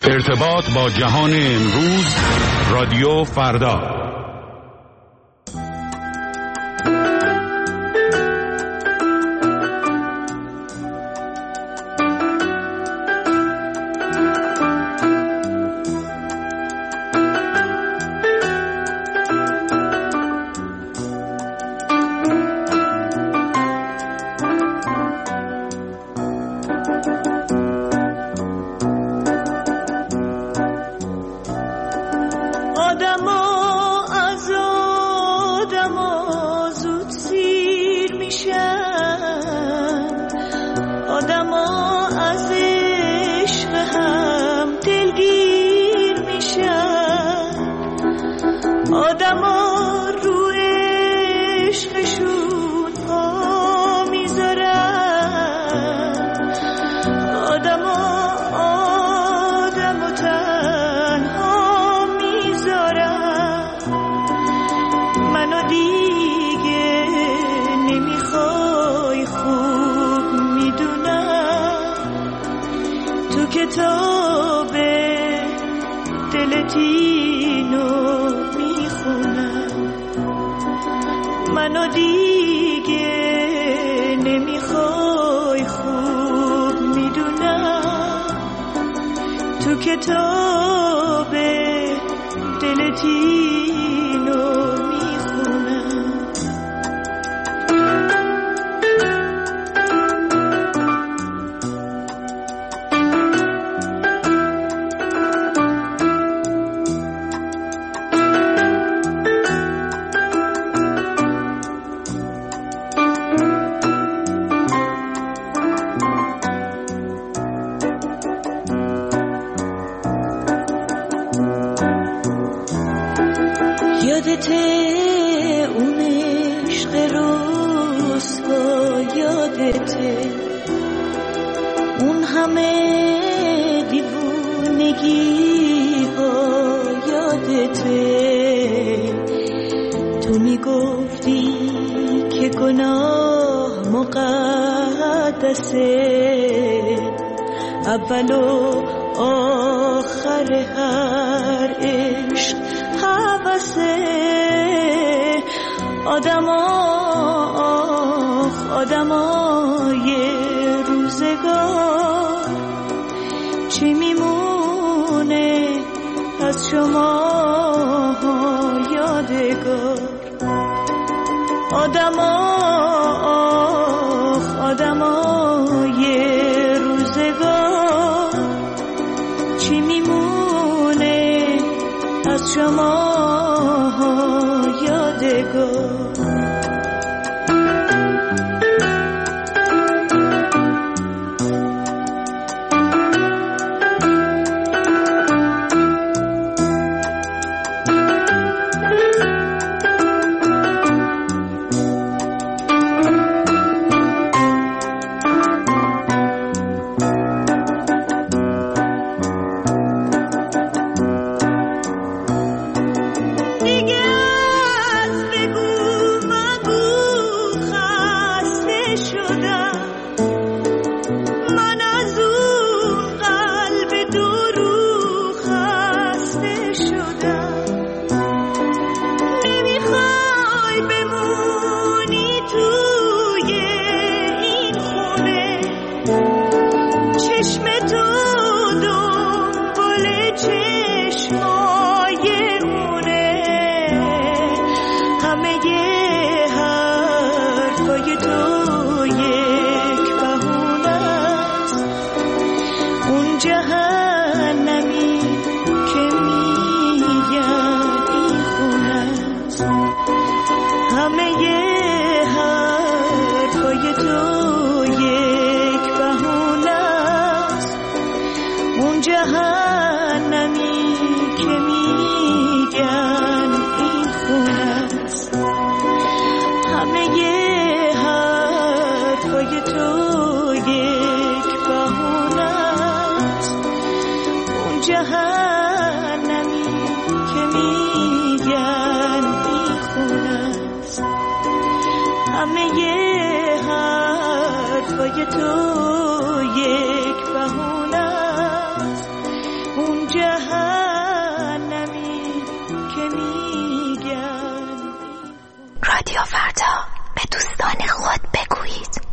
ارتباط با جهان امروز، رادیو فردا. اول و آخر هر عشق هوسه آدمای روزگار چی میمونه از شما یادگار آدمای روزگار چی میمونه از شما یادگار حرفای تو یک بهونه است، اون رادیو فردا. به دوستان خود بگویید.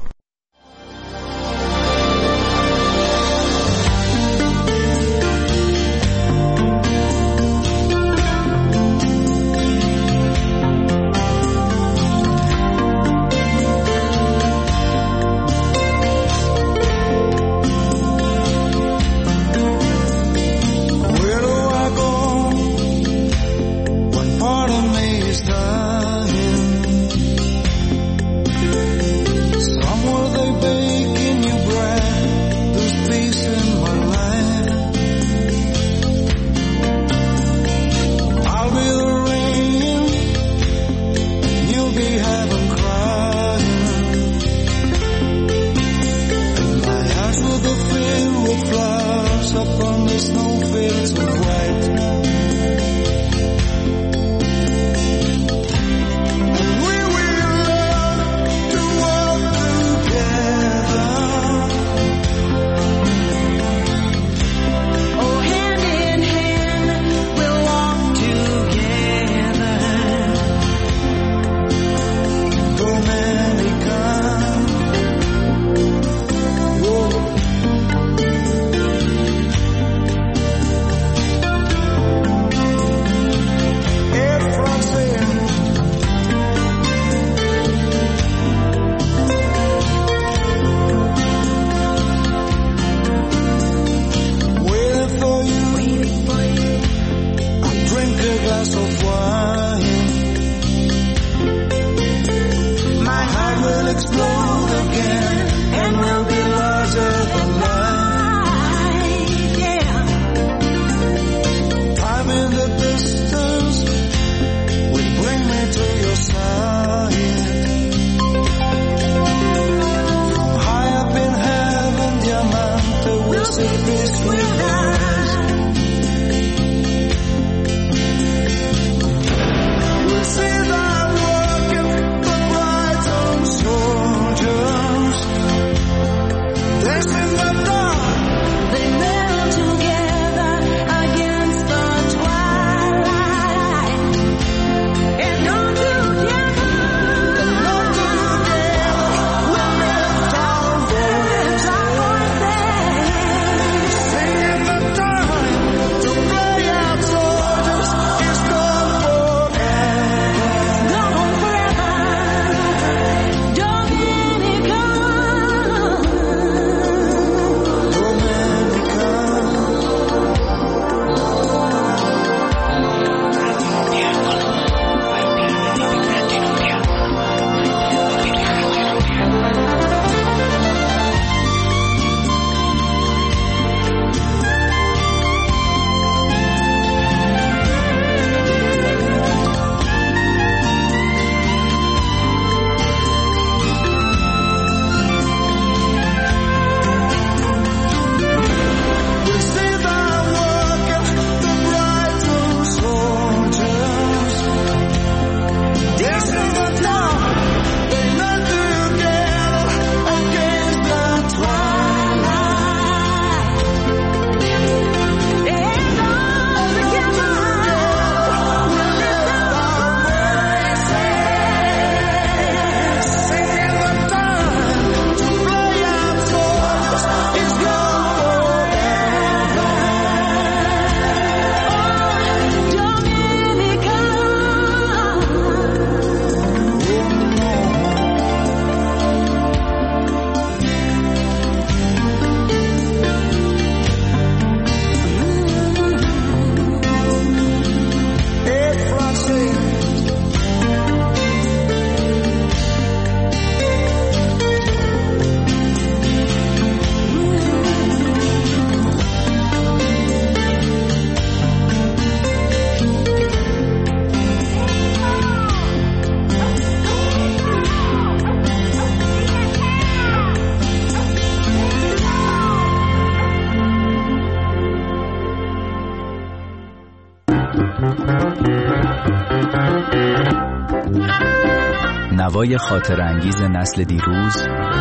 نوای خاطرانگیز نسل دیروز،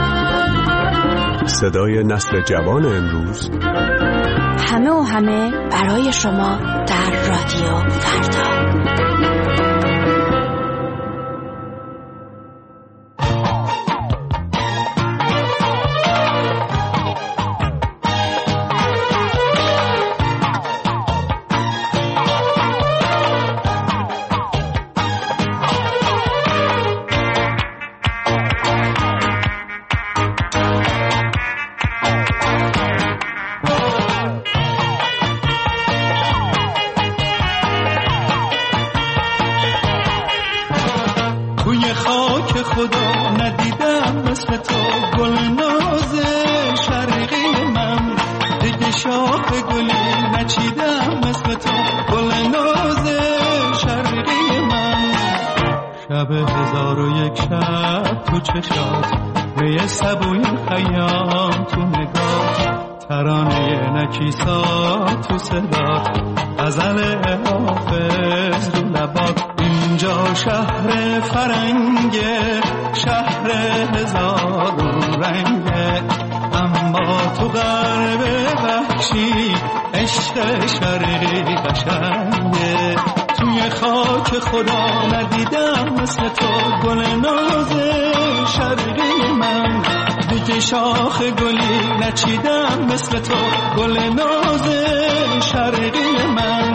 صدای نسل جوان امروز، همه و همه برای شما در رادیو فردا. خدا ندیدم مثل تو گل ناز شرقی من، دیگه شاخ گلی نچیدم مثل تو گل ناز شرقی من. شب 1001 شب تو چشات، می سبوی خیام تو نگاه، ترانه نکیسا تو صدات، غزل حافظ رو لبات. اینجا شهر فرنگه، شهر هزار رنگه، اما تو غرب وحشی عشق شرقی قشنگه. توی خاک خدا ندیدم مثل تو گل ناز شرقی من، دیگه شاخ گلی نچیدم مثل تو گل ناز شرقی من.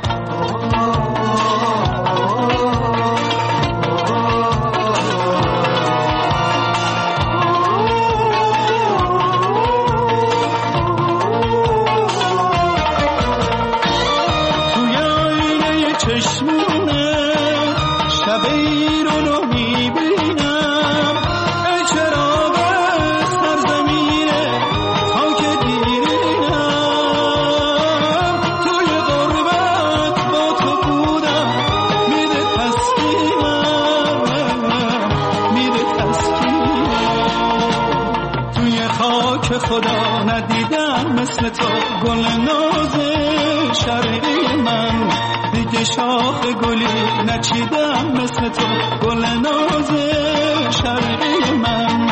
خدا ندیدم مثل تو گل ناز شرقی من، دیگه شاخ گلی نچیدم مثل تو گل ناز شرقی من.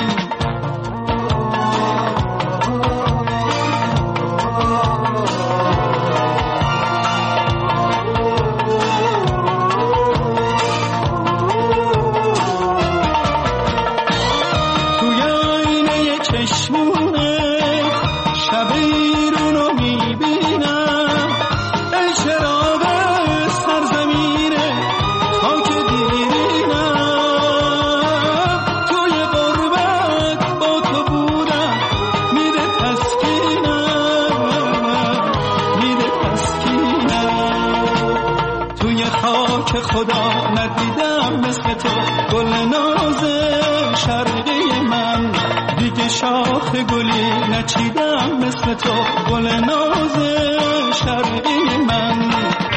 خدا ندیدم مثل تو گل ناز شرقی من، دیگه شاخ گلی نچیدم مثل تو گل ناز شرقی من.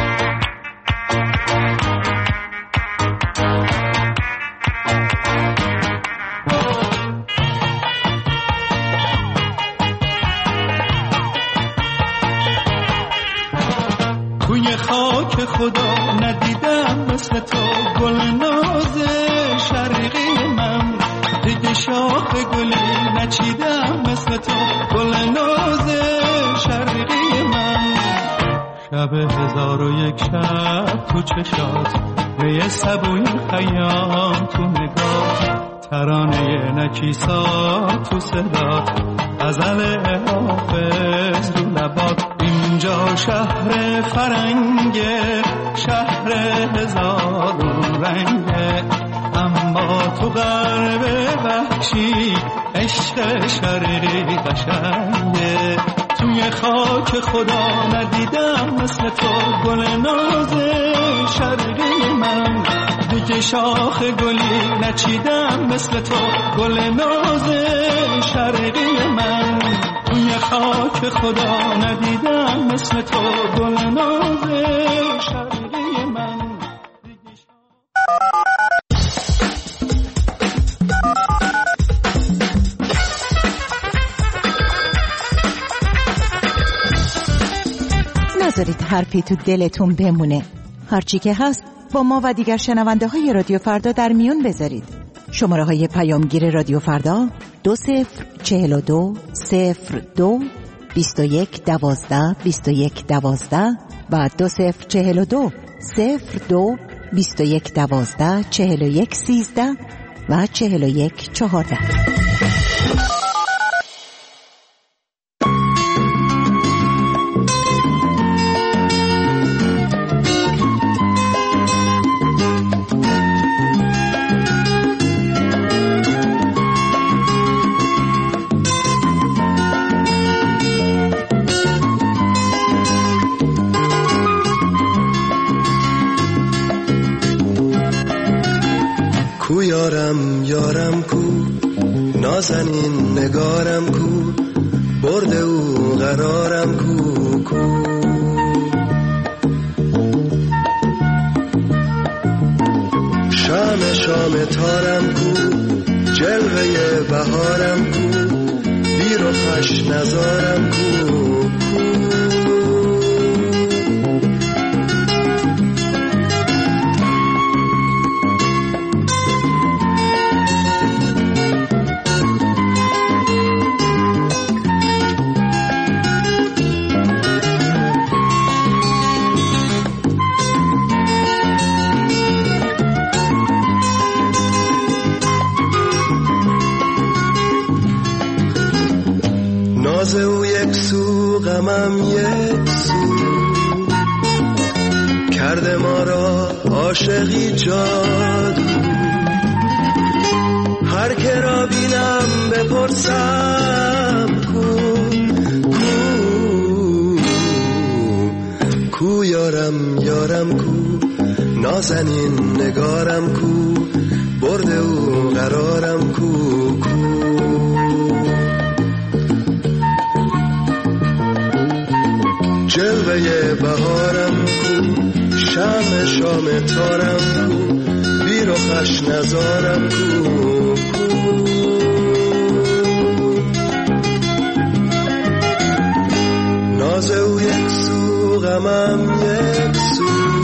توی خاک خدا ندیدم مثل تو گل ناز شرقی من، دیگه شاخ گلی نچیدم مثل تو گل ناز شرقی من. شب 1001 شب تو چشات، می سبوی خیام تو نگاه، ترانه نکیسا تو صدات، غزل حافظ رو لبات. اینجا شهر فرنگه، شهر هزار رنگه، اما تو غرب وحشی عشق شرقی قشنگه. توی خاک خدا ندیدم مثل تو گل ناز شرقی من، دیگه شاخ گلی نچیدم مثل تو گل ناز شرقی من. توی خاک خدا ندیدم مثل تو گل ناز شرقی من. نذارید حرفی تو دلتون بمونه. هرچی که هست با ما و دیگر شنونده های رادیو فردا در میون بذارید. شماره های پیامگیر رادیو فردا 2042 02 21 12 21 12 و 2042 02 21 12 41 13 و 41 14. یارم یارم کو، نازنین نگارم کو، برد او قرارم کو کو. شام شام تارم کو، جلوه بهارم کو، بیر و خوش نزارم کو کو. ناز او یک سو غمم یک سو، کرده ما را عاشقی جادو. هر که را بینم بپرسم کو کو کو یارم یارم کو، نازنین نگارم کو، برد او قرارم کو کو. جلوه بهارم کو، شام شام تارم کو، بیر و خوش نزارم کو کو. ناز او یک سو غمم یک سو،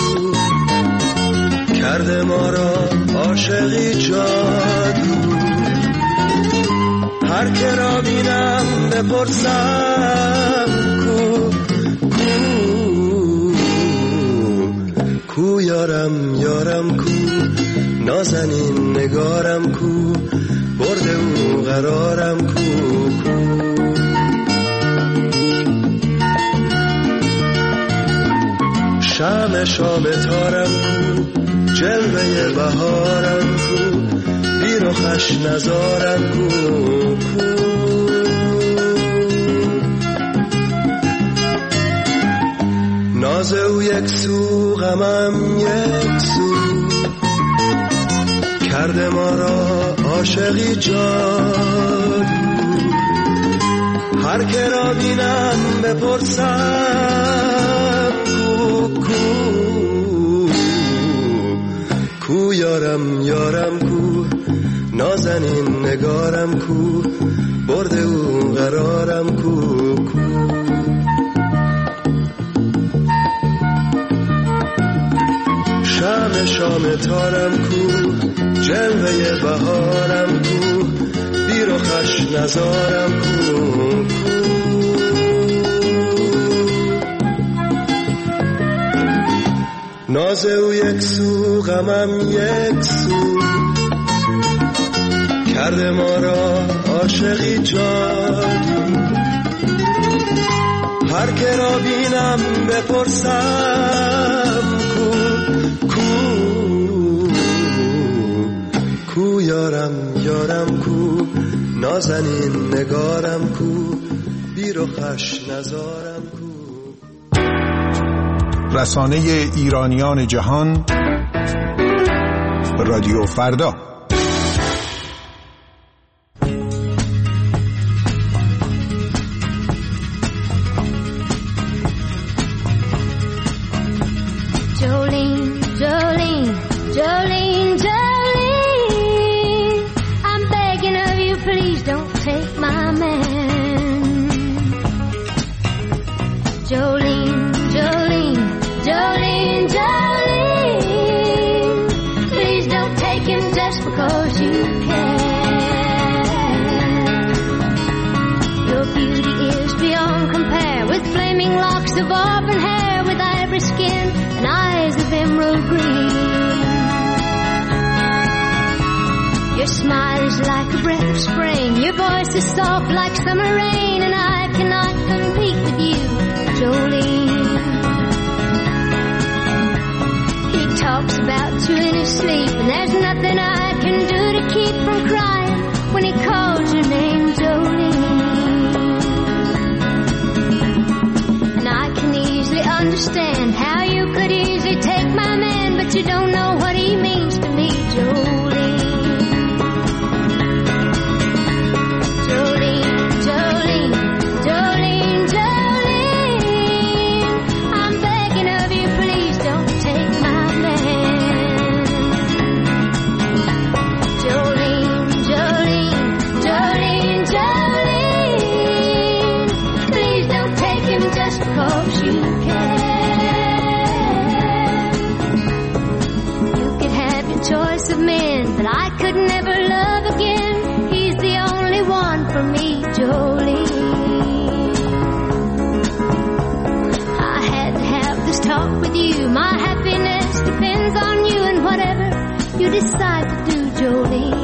کرده ما را عاشقی جادو. هر که را بینم بپرسم کو کو یارم یارم کو، نازنین نگارم کو، برد او قرارم کو کو. شام شام تارم کو، جلوه بهارم کو، بیر و خوش نزارم کو کو. ناز او یک سو غمم یک سو، کرده ما را عاشقی جادو. هر که را بینم بپرسم کو کو کو یارم یارم کو، نازنین نگارم کو، برد او قرارم کو کو. شام شام تارم کو، جلوه بهارم کو، بیر و خوش نزارم کو کو. ناز او یک سو غمم یک سو، کرده ما را عاشقی جادو. هر که را بینم بپرسم کو یارم یارم کو، نازنین نگارم کو، بیر و خوش نزارم کو. رسانه ایرانیان جهان، رادیو فردا. Understand how you could easily take my man, but you don't know what he means to me, Jolene. you care. You could have your choice of men, but I could never love again. He's the only one for me, Jolene. I had to have this talk with you. My happiness depends on you and whatever you decide to do, Jolene.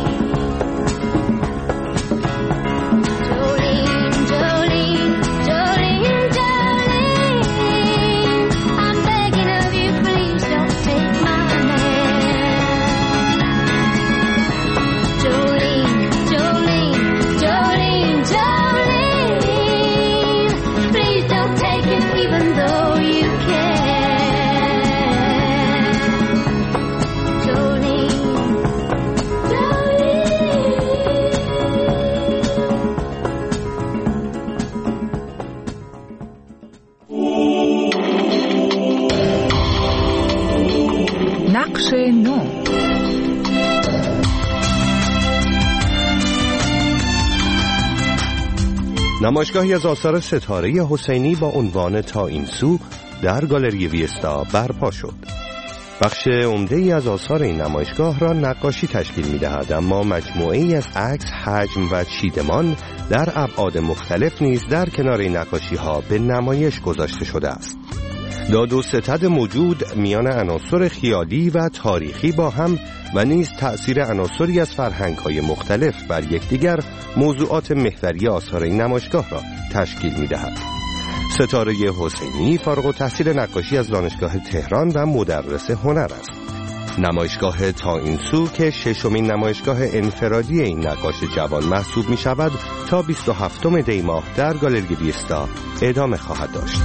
نقش نو. نمایشگاهی از آثار ستاره حسینی با عنوان تا این سو در گالری ویستا برپا شد. بخش عمده‌ای از آثار این نمایشگاه را نقاشی تشکیل می‌دهد، اما مجموعه‌ای از عکس، حجم و چیدمان در ابعاد مختلف نیز در کنار این نقاشی‌ها به نمایش گذاشته شده است. داد و ستد موجود میان عناصر خیالی و تاریخی با هم و نیز تأثیر عناصری از فرهنگ‌های مختلف بر یکدیگر موضوعات محوری آثار این نمایشگاه را تشکیل می‌دهد. ستاره حسینی فارغ التحصیل نقاشی از دانشگاه تهران و مدرس هنر است. نمایشگاه تا این سو که ششمین نمایشگاه انفرادی این نقاش جوان محسوب می شود تا 27 دی ماه در گالری ویستا ادامه خواهد داشت.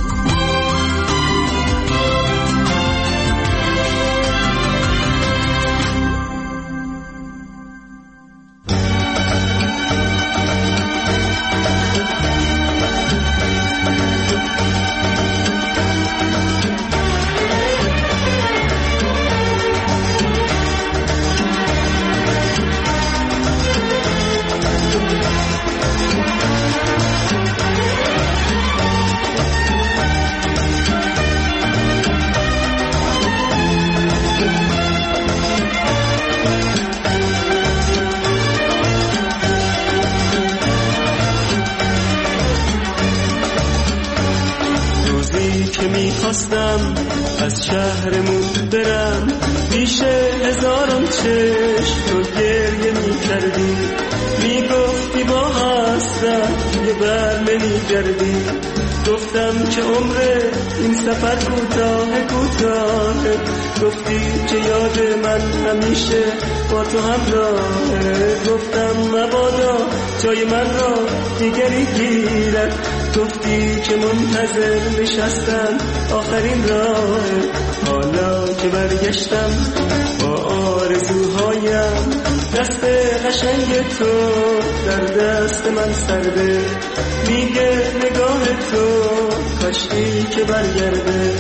میخواستم از شهرمون برم، پیش هزاران چشم تو گریه میکردی، میگفتی با حسرت یه بر نمیگردی. گفتم که عمر این سفر کوتاه کوتاهه، گفتی که یاد من همیشه با تو همراهه. گفتم مبادا جای من را دیگری گیرد، گفتی که منتظر نشستم آخرین راه. حالا که برگشتم با آرزوهایم، دست قشنگ تو در دست من سرده، میگه نگاه تو کاشکی که برگرده.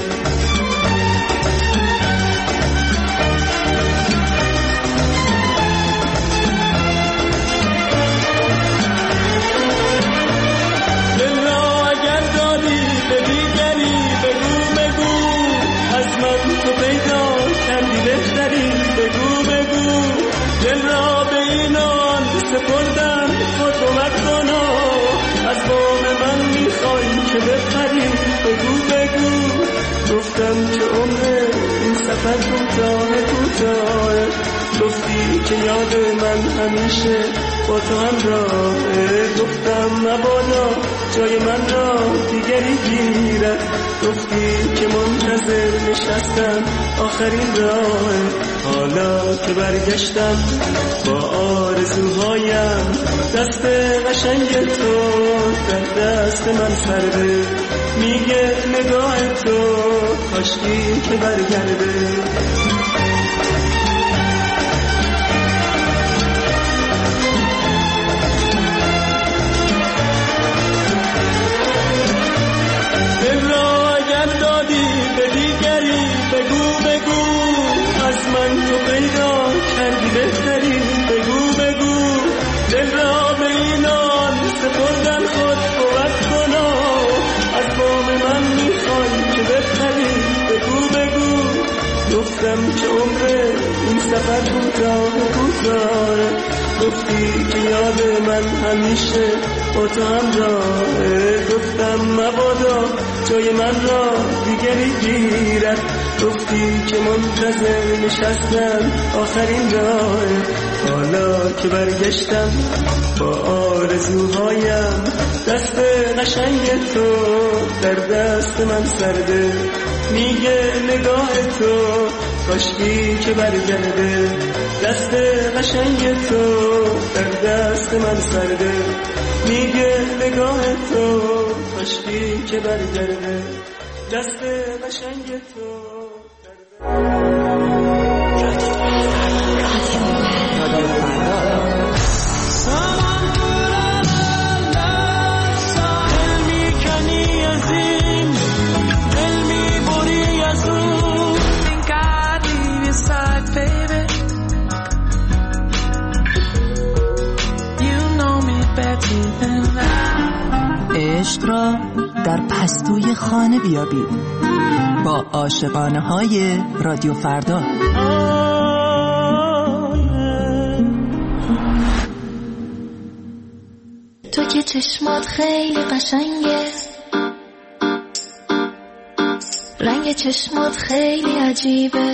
تو پیدا کردی بهتری، بگو بگو دل را به اینان سپردم، خود کمک کنا از بام من میخوای که بپری، بگو بگو. گفتم که عمر این سفر کوتاه کوتاه، گفتی که یاد من همیشه با تو همراهه. گفتم مبادا جای من را دیگری گیرد، گفتی که منتظر نشستم آخرین راه. حالا که برگشتم با آرزوهایم، دست قشنگ تو در دست من سرده، میگه نگاه تو کاشکی که برگرده. تو پیدا کردی بهتری، بگو بگو دل را به اینان سپردن، خود کمک کنا از بام من میخوای گفتم که عمر این سفر کوتاه گفتی که یاد من همیشه با تو همراهه گفتم مبادا جای من را دیگری گیرد گفتی که منتظر نشستم آخرین راه حالا که برگشتم با آرزوهایم دست قشنگ تو در دست من سرده میگه نگاه تو کاشکی که برگرده دست قشنگ تو در دست من سرده میگه نگاه تو کاشکی که برگرده دست قشنگ تو عشق را در پستوی خانه بیابید با عاشقانه های رادیو فردا. تو که چشمات خیلی قشنگه رنگ چشمات خیلی عجیبه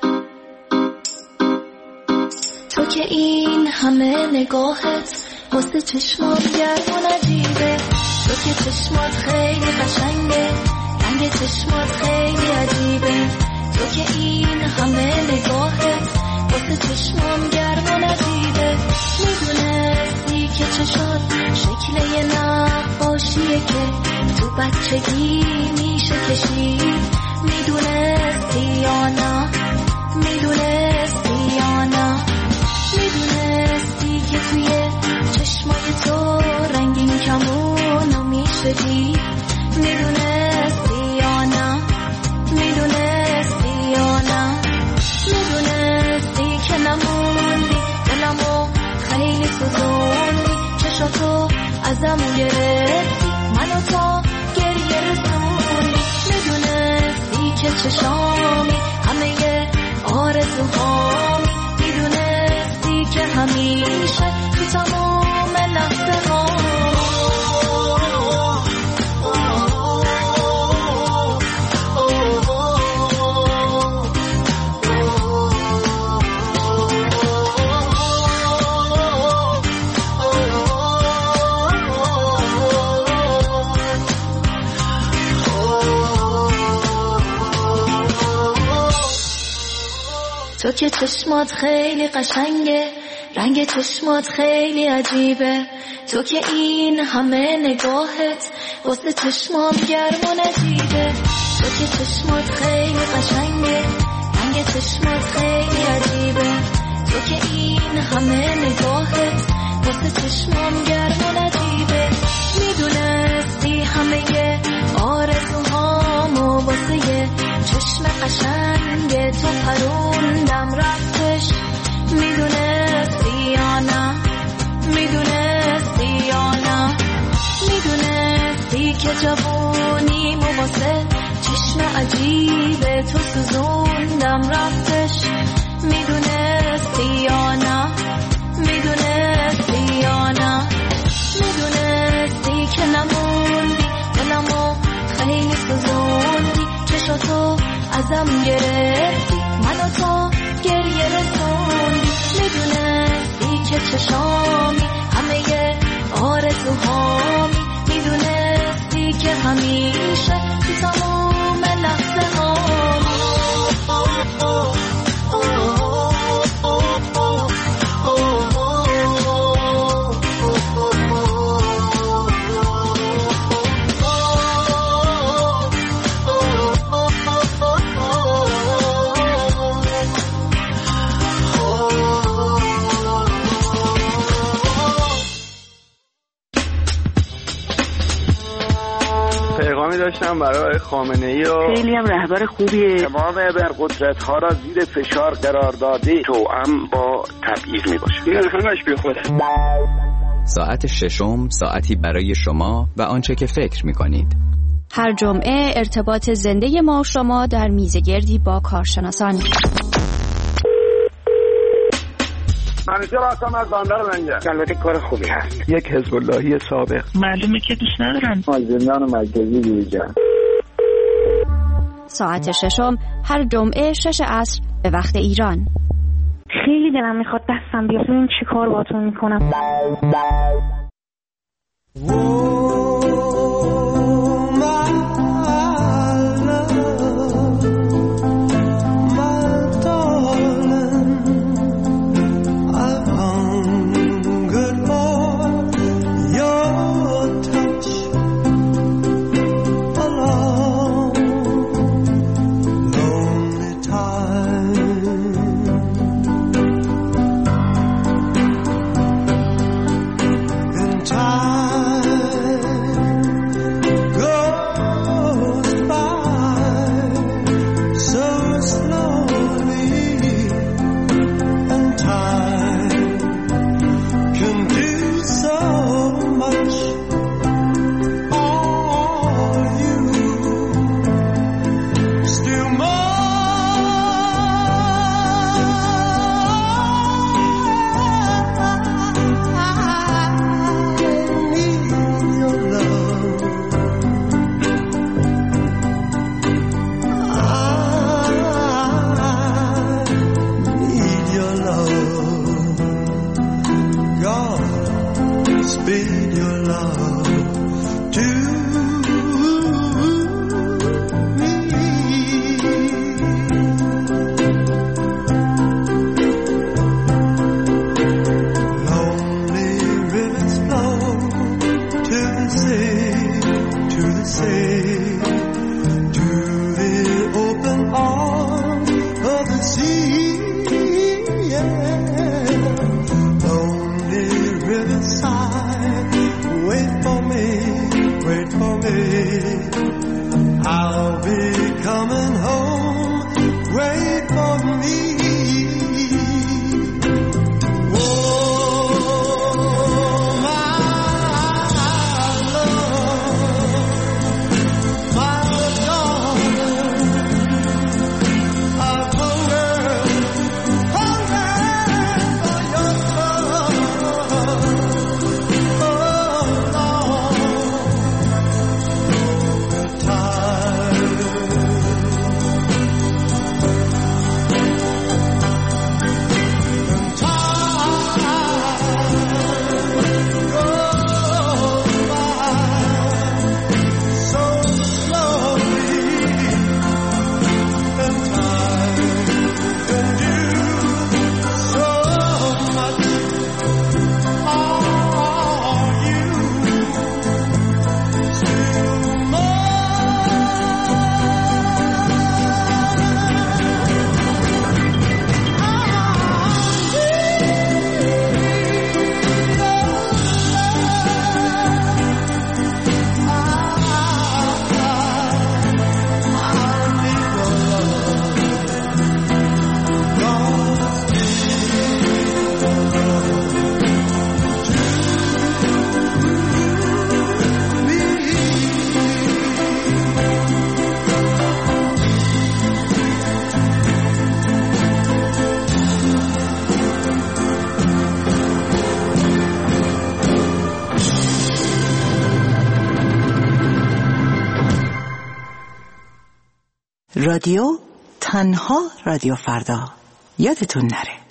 تو که این همه نگاهت واسه چشمات گرم و نجیبه تو که چشمات خیلی قشنگه رنگ چشمات خیلی عجیبه تو که این همه نگاهت واسه چشمام گرم و نجیبه میدونستی که چشات شکل یه نقاشیه که تو بچگی میشه کشید میدونستی یا نه میدونستی یا نه میدونستی که توی چشمای تو رنگین کمونو میشه دید میدونستی یا نه میدونستی یا نه میدونستی که نموندی دلمو خیلی سوزوندی چشاتو ازم گرفتی منو تا گریه رسوندی میدونستی که چشامی همه آرزوهامی میدونستی که همیشه تو تمام لحظه ها تو که چشمات خیلی قشنگه رنگ چشمات خیلی عجیبه تو که این همه نگاهت واسه چشمام گرم و نجیبه تو که چشمات خیلی قشنگه رنگ چشمات خیلی عجیبه تو که این همه نگاهت واسه چشمام گرم و نجیبه میدونستی همه آرزوهامو واسه چشم قشنگ تو پروندم رفتش میدونستی یا نه میدونستی یا نه میدونستی که جوونیمو واسه چشم عجیب تو سوزوندم رفتش میدونستی یا نه میدونستی یا نه میدونستی که نموندی دلمو خیلی سوزوندی چشاتو ازم گرفتی منو تا گریه رسوندی میدونستی که چشامی همه آرزوهامی میدونستی که همیشه تو تمام لحظه ها داشتم برای خامنه‌ای و خیلی هم رهبر خوبیه تمام ابرقدرت‌ها را زیر فشار قرار داده توأم با تبعیض میباشه این همش بی خوده. ساعت ششم ساعتی برای شما و آنچه که فکر میکنید. هر جمعه ارتباط زنده ما و شما در میزگردی با کارشناسان. دانشجو راستم از باندار منجا. البته کار خوبی هست. یک حزب اللهی سابق. معلومه که دوست ندارم. از زندان مرکزی بیرون. ساعت ششم هر جمعه 6 عصر به وقت ایران. خیلی دلم میخواد دستم بیاد ببینم چی کار باهاتون میکنم. رادیو تنها رادیو فردا، یادتون نره.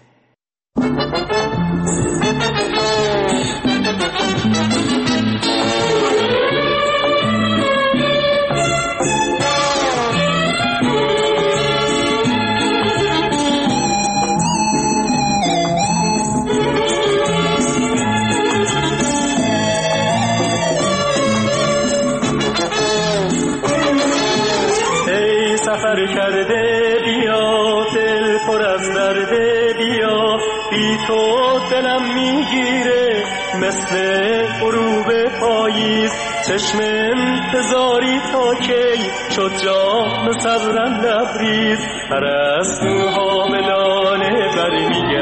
سفر کرده بیا، دل پر از درده بیا، بی تو دلم میگیره مثل غروب پاییز، چشم انتظاری تا کی شد جام صبرم لبریز، پرستوها به لانه بر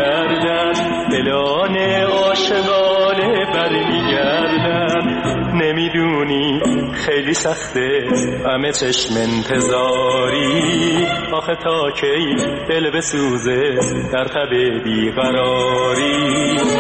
میگردن، به لانه عاشقانه بر میگردن، نمیدونی خیلی سخته همه چشم انتظاری، آخه تا کی دل بسوزه در تب بیقراری.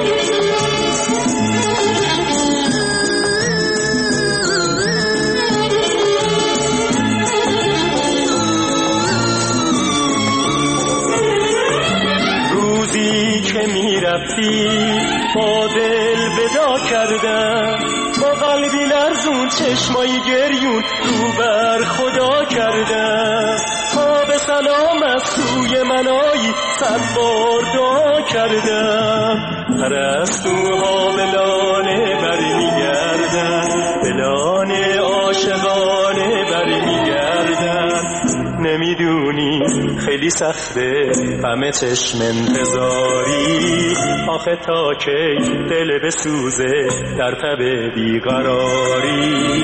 روزی که میرفتی با دل ودا کردم، با قلبی لرزون چشمایی گریون رو بر خدا کردم، تا به سلام از سوی منایی 100 بار دعا کردم. پرستوها به لانه برمیگردن، به لانه عاشقانه برمیگردن. نمیدونی خیلی سخته همه چشم انتظاری، آخه تا کی دل بسوزه در تب بیقراری.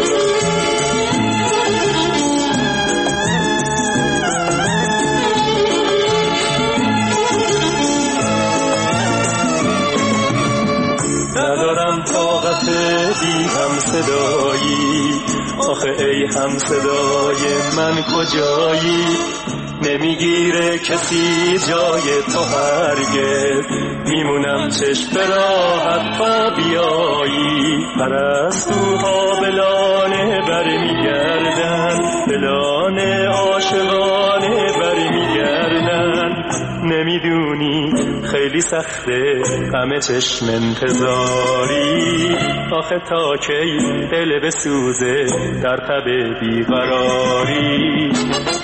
ندارم طاقت بی هم صدایی، آخه ای هم صدای من کجایی؟ نمیگیره کسی جای تو هرگز، میمونم چشم به راحت تا بیایی. پرستوها به لانه برمیگردن، به لانه عاشقانه برمیگردن. نمیدونی خیلی سخته همه چشم انتظاری، آخه تا کی دل بسوزه در تب بیقراری.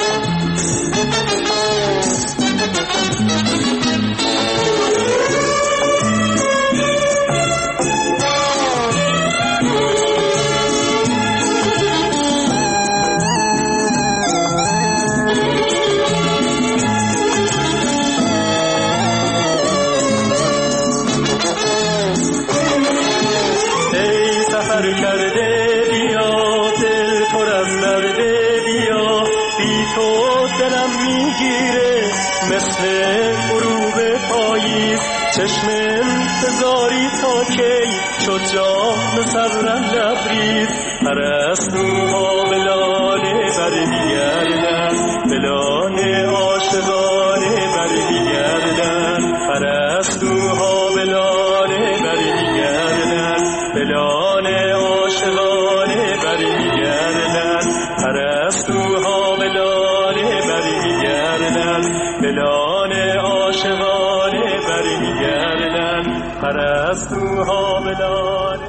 چشم انتظاری تا کی شد جام صبرم لبریز. پرستوها به لانه برمیگردن، به لانه عاشقانه برمیگردن. پرستوها به لانه برمیگردن، به لانه عاشقانه برمیگردن. پرستوها به لانه برمیگردن، به لانه عاشقانه برمیگردن. پرستوها به لانه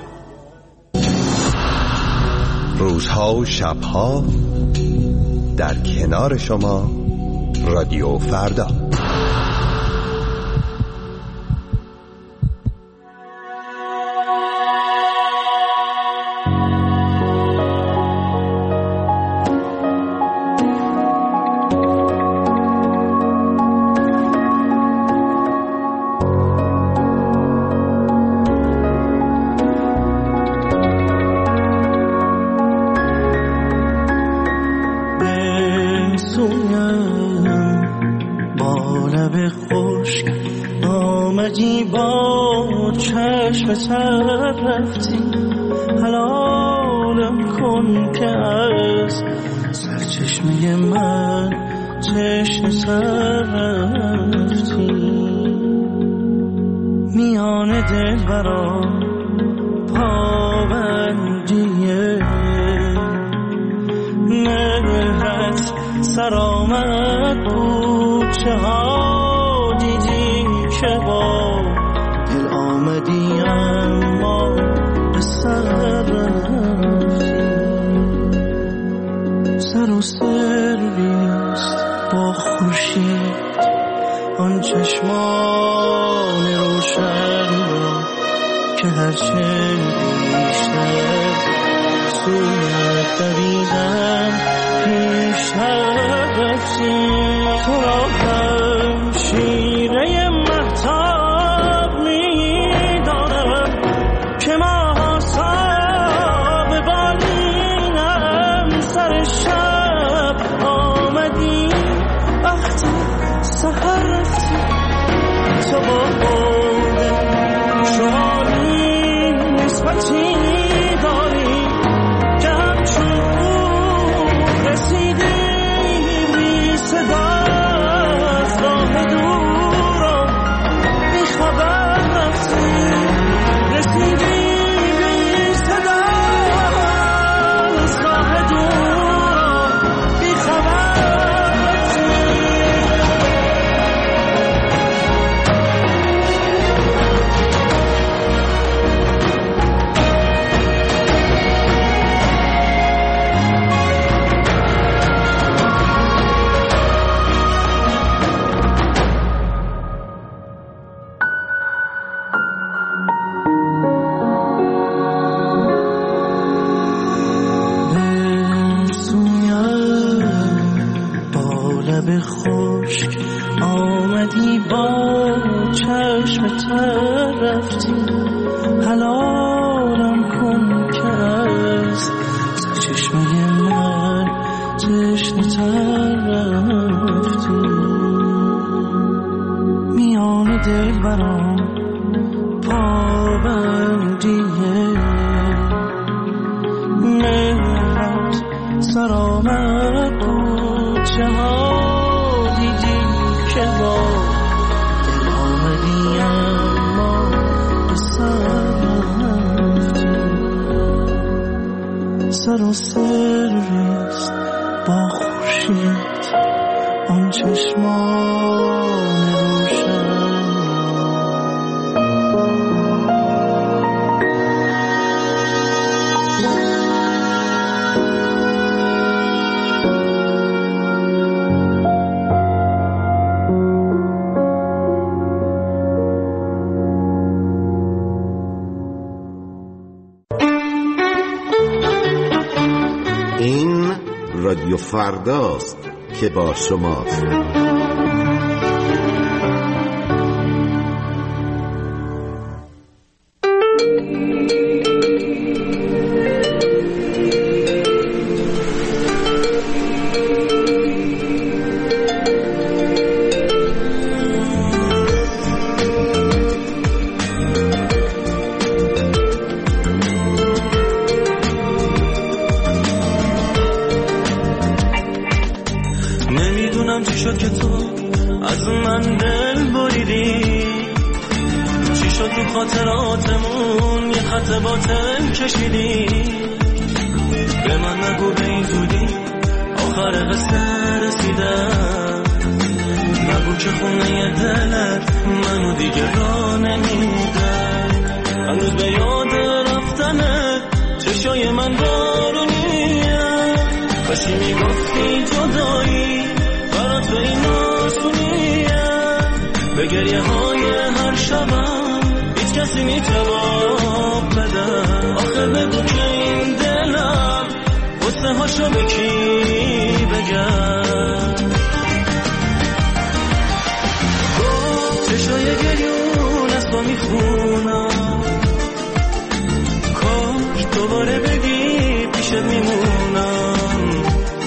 روزها و شبها در کنار شما رادیو فردا. رفتی حلالم کن که از سرچشمه من چشم سر رفتی. میان دل برا پابندیه مهرت سرآمد بود. چه ها دیدی که با دل آمدی اما به سر رفتی. سر و سرویست با خورشید آن چشمان روشن را که هرچه بیشتر سویت دویدم پیشتر رفتی. تو را هم شیره مهتاب می‌دانم که ماه صاحب بالینم. سر شب آمدی وقتی سحر رفتی. تو با بود شمالی نسبتی دارم خشک آمدی با چشم تر رفتی حلالم کن که از چشمه من تشنه تر رفتی میان دل برام پابندیه مهرت سر آمد بود چه ها دیدی که با دل آمدی اما به سر رفتی سر و سریست با خورشید آن چشمان روشن این رادیو فرداست که با شماست. شد که تو از من دل بریدی؟ چی شد تو خاطراتمون یه خط باطل کشیدی؟ به من نگو به این زودی آخر قصه رسیدم، نگو که خونه دلت منو دیگه را نمیدم. هنوز به یاد رفتنت چشای من بارونیه، کاشی میگفتی جدایی برات به این آسونیه. به گریه های هر شبم هیچ کسی نیجواب بده. آخه بگو که این دلم حسنه هاشو به کی بگم؟ چشای گریون از با میخونم، کاش دوباره بگی پیشت میمونم.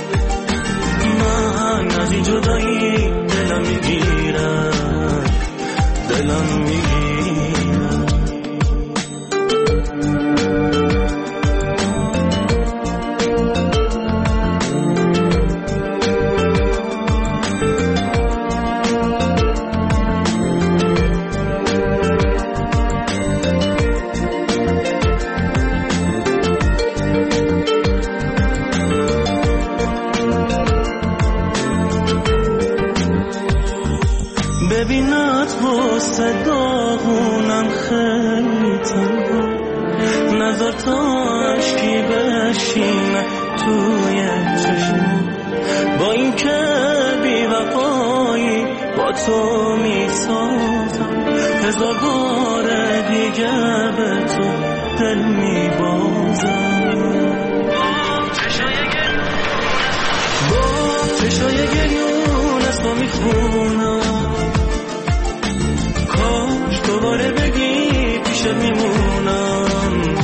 من از این جدایی دلم میگیرم، دلم میگیرم. ببینت واسه داغونم خیلی تنها، نظر تا عشقی بشینه توی چشم. با این که بی وفایی با تو میسازم، هزار بار دیگه به تو دل میبازم. چشای گریون از تو میخونم، کاش دوباره بگی پیشت میمونم.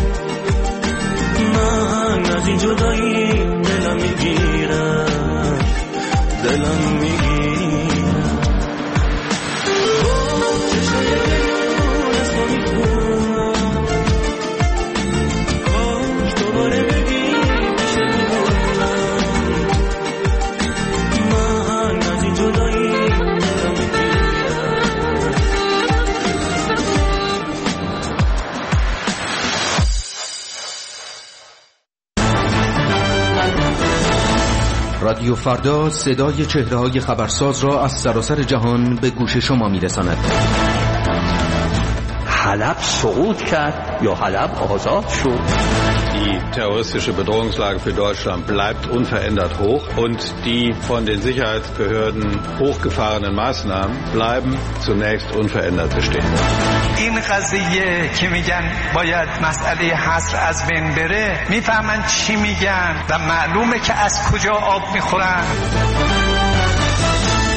من از این جدایی دلم میگیرم، دلم میگیرم. چشای گریون از تو میخونم، کاش دوباره بگی پیشت میمونم. من از این جدایی دلم میگیرم. رادیو فردا صدای چهره‌های خبرساز را از سراسر جهان به گوش شما می‌رساند. حلب سقوط کرد یا حلب آزاد شد. Die terroristische Bedrohungslage für Deutschland bleibt unverändert hoch und die von den Sicherheitsbehörden hochgefahrenen Maßnahmen bleiben zunächst unverändert bestehen. این قضیه که میگن باید مسئله حصر از بین بره، میفهمن چی میگن و معلومه که از کجا آب میخورن.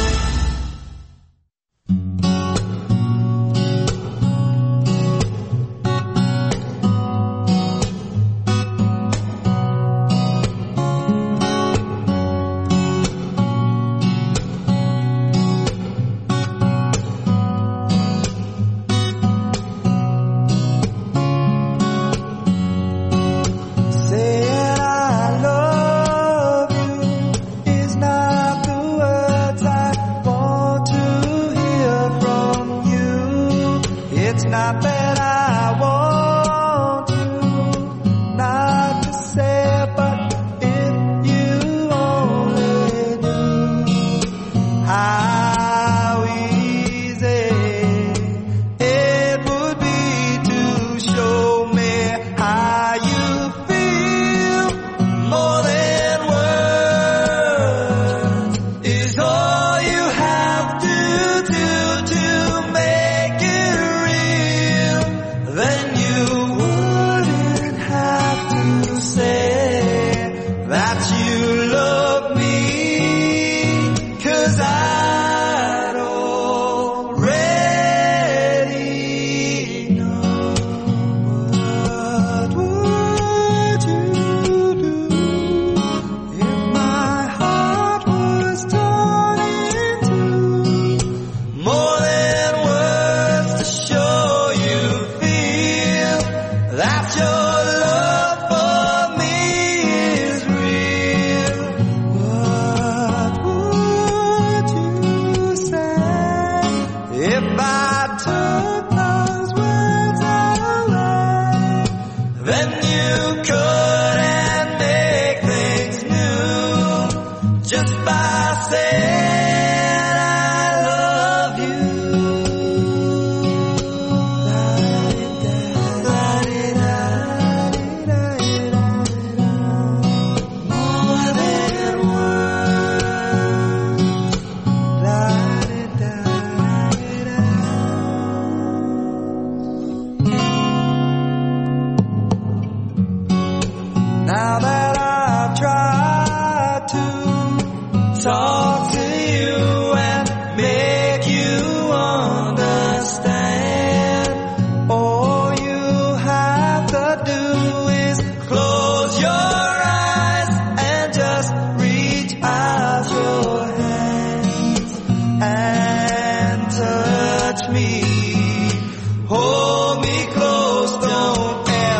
just by saying I love you. More than now that I've tried to talk to you and make you understand, all you have to do is close your eyes and just reach out your hands and touch me. Hold me close, don't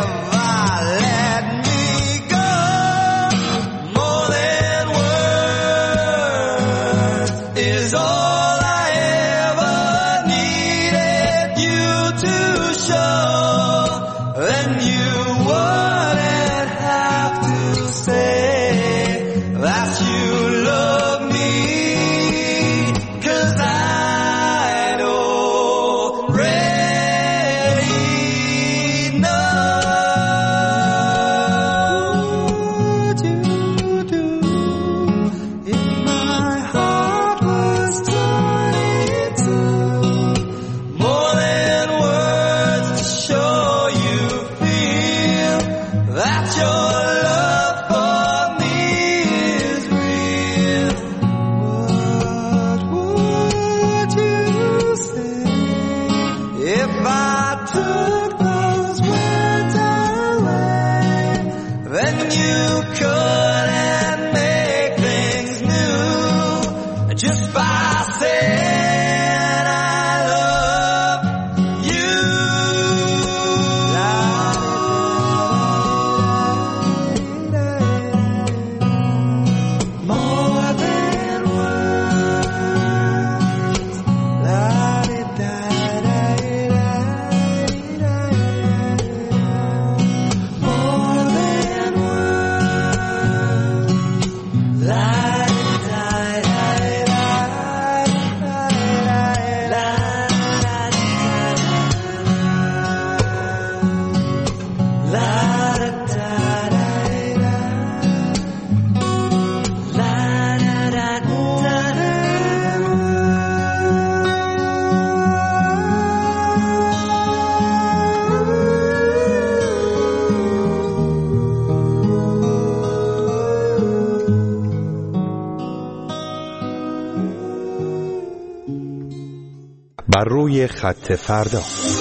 بر روی خط فردا.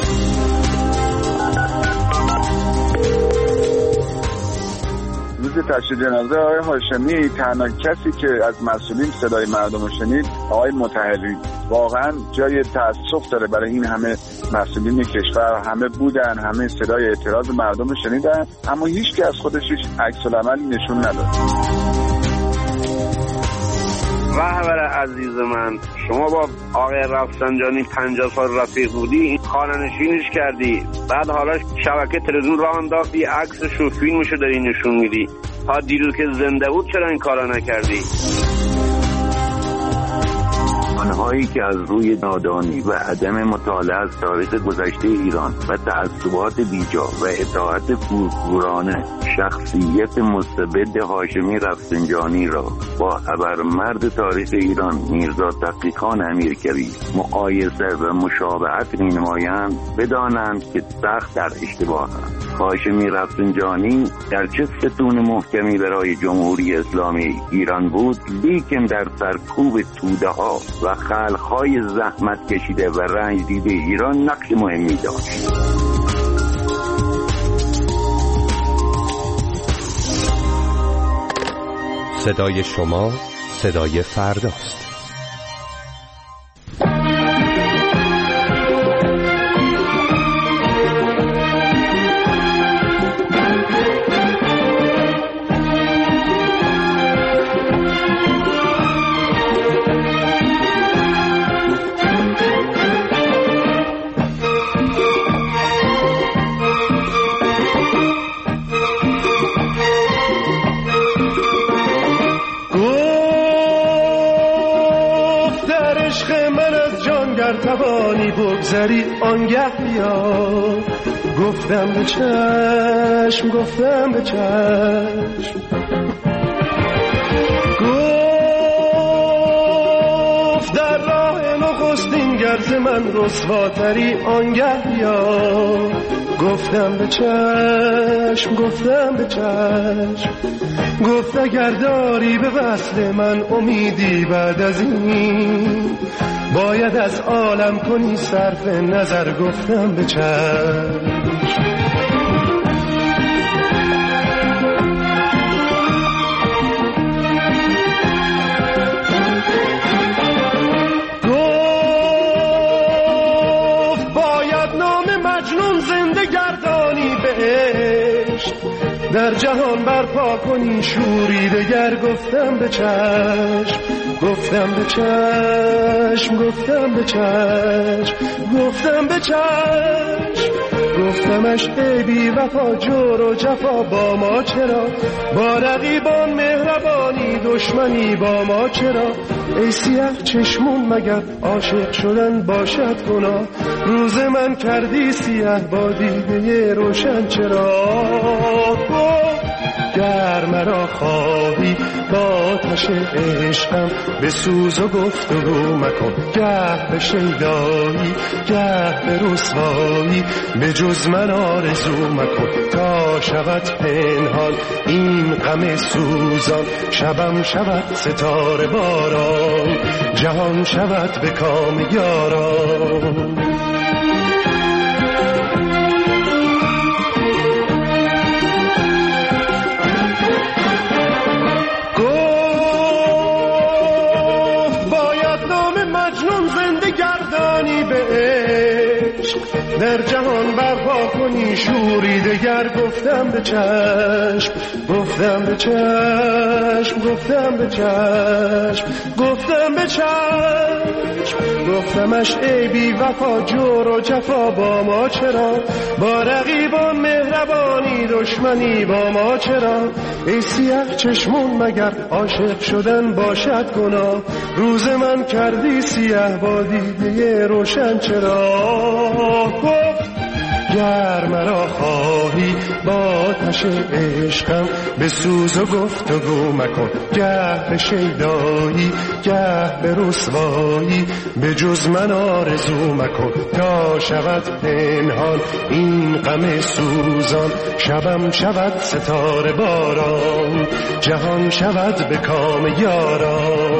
روز تشییع جنازه آقای هاشمی تنها کسی که از مسئولین صدای مردم رو شنید آقای مطهری. واقعا جای تأسف داره برای این همه مسئولین کشور، همه بودن، همه صدای اعتراض مردم رو شنیدن، اما هیچ که از خودش هیچ عکس‌العملی نشون نداد. رهبر عزیز من، شما با آقای رفسنجانی 50 سال رفیق بودی، خانه‌نشینش کردی، بعد حالا شبکه تلویزیون راه انداختی، عکسش و فیلمشو داری نشون میدی. تا دیروز که زنده بود چرا این کارا نکردی؟ آنهایی که از روی نادانی و عدم مطالعه از تاریخ گذشته ایران و تعصبات بیجا و اطاعت کورکورانه شخصیت مستبد هاشمی رفسنجانی را با ابرمرد تاریخ ایران میرزا تقی‌خان امیرکبیر مقایسه و مشابهت می‌نمایند، بدانند که سخت در اشتباهند. هاشمی رفسنجانی گرچه ستون محکمی برای جمهوری اسلامی ایران بود، لیکن در سرکوب توده‌ها و خلق‌های زحمت کشیده و رنج دیده ایران نقش مهمی داشت. صدای شما صدای فرداست. عشق من از جان گر توانی بگذری آنگه بیا. گفتم به چشم گفتم به چشم گفت در راه نخستین گرز من رسواتری آنگه بیا. گفتم به چشم گفتم به چشم گفت اگر داری به وصل من امیدی بعد از این باید از عالم کنی صرف نظر. گفتم به چشم در جهان برپا کنی شوری دگر. گفتم به چشم گفتم به چشم گفتم به چشم گفتم به چشم گفتمش ای بی وفا جور و جفا با ما چرا؟ با رقیبان مهربانی دشمنی با ما چرا؟ ای سیاه چشمون مگر عاشق شدن باشد گناه؟ روز من کردی سیاه با دیده روشن چرا؟ گر مرا خواهی با آتش عشقم به سوز و گفتگو مکن. گه به شیدایی گه به رسوایی به جز من آرزو مکن. تا شود پنهان این غم سوزان شبم شود ستاره باران جهان شود به کام یاران. در جهان برپا کنی شوری دگر. گفتم به چشم گفتم به چشم گفتم به چشم گفتم به چشم گفتمش ای بی وفا جور و جفا با ما چرا؟ با رقیبان مهربانی دشمنی با ما چرا؟ ای سیاه چشمون مگر عاشق شدن باشد گناه؟ روز من کردی سیاه با دیده روشن چرا؟ گر مرا خواهی با آتش عشقم به سوز و گفتگو مکن. گه به شیدایی گه به رسوایی به جز من آرزو مکن. تا شود پنهان این غم سوزان شبم شود ستاره باران جهان شود به کام یاران.